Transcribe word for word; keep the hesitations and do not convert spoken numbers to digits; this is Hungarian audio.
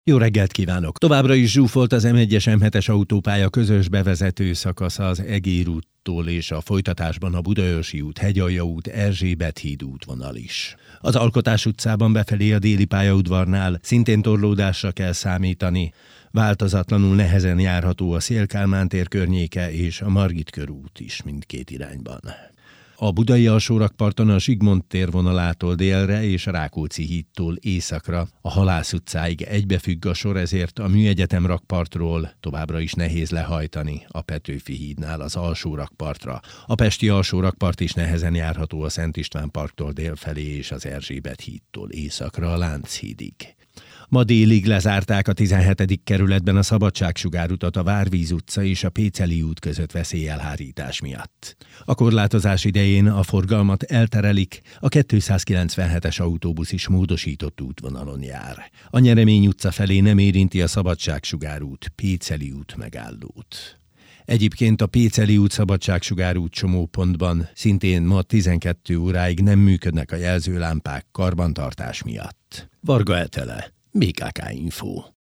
Jó reggelt kívánok! Továbbra is zsúfolt az M egyes M hetes autópálya közös bevezető szakasza az Egér úttól és a folytatásban a Budaörsi út, Hegyalja út, Erzsébet híd útvonal is. Az Alkotás utcában befelé a déli pályaudvarnál szintén torlódásra kell számítani. Változatlanul nehezen járható a Széll-Kálmán tér környéke és a Margit körút is mindkét irányban. A budai alsórakparton a Zsigmond tér vonalától délre és a Rákóczi hídtól északra a Halász utcáig egybefügg a sor, ezért a Műegyetem rakpartról továbbra is nehéz lehajtani a Petőfi hídnál az alsórakpartra. A pesti alsórakpart is nehezen járható a Szent István parktól délfelé és az Erzsébet hídtól északra a Lánchídig. Ma délig lezárták a tizenhetedik kerületben a Szabadságsugár-utat a Várvíz utca és a Péceli út között veszélyelhárítás miatt. A korlátozás idején a forgalmat elterelik, a kétszázkilencvenhetes autóbusz is módosított útvonalon jár. A Nyeremény utca felé nem érinti a Szabadságsugár-út, Péceli út megállót. Egyébként a Péceli út Szabadságsugár-út csomópontban szintén ma tizenkét óráig nem működnek a jelzőlámpák karbantartás miatt. Varga Etele, bé ká ká Info.